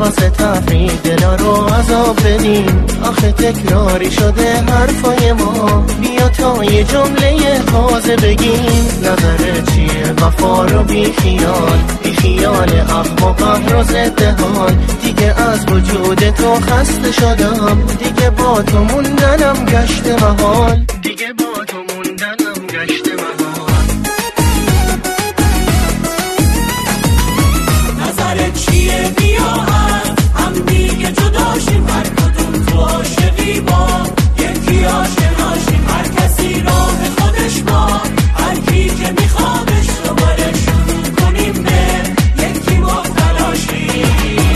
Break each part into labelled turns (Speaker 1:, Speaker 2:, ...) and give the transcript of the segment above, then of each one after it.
Speaker 1: واسه تفریح دلا رو عذاب بدیم. آخه تکراری شده حرفای ما، بیا تا یه جمله تازه بگیم. نظر چیه وفا رو بی خیال اخم و قهر و ضد حال. دیگه از وجود تو خسته شدم، دیگه با تو موندنم گشت محال. دیگه با تو موندنم گشت محال.
Speaker 2: نظرت چیه بیا هم دیگه جدا شیم. هر کدوم تو عاشقی با یکی آشناشیم. هر کسی راه خودش با هر کی که میخوادش دوباره شروع کنیم به یکی مبتلاشیم.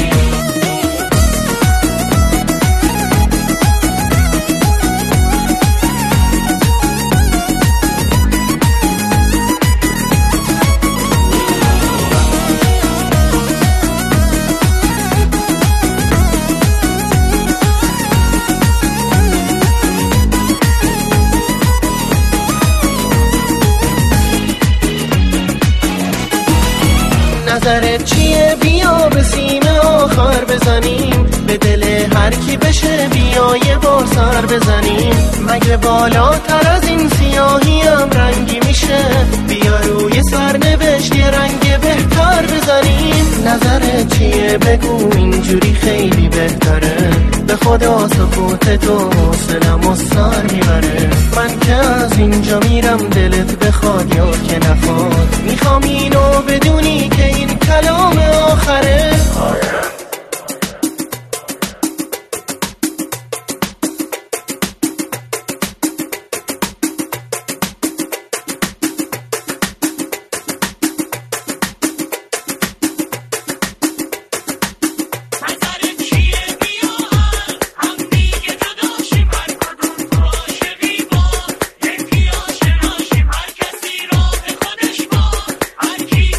Speaker 1: نظرت چیه بیا به سینه آخر بزنیم. به دل هر کی بشه بیا یه بار سر بزنیم. مگه بالاتر از این سیاهی هم رنگی میشه؟ بیا روی سرنوشت یه رنگ بهتر بزنیم. نظرت چیه بگو اینجوری خیلی بهتره. به خدا سکوت تو حوصله‌مو و سر میبره. من که از اینجا میرم دلت بخواد یا که نخواد. میخوام اینو بدونی که این کلام آخره.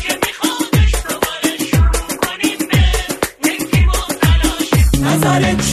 Speaker 2: نظرت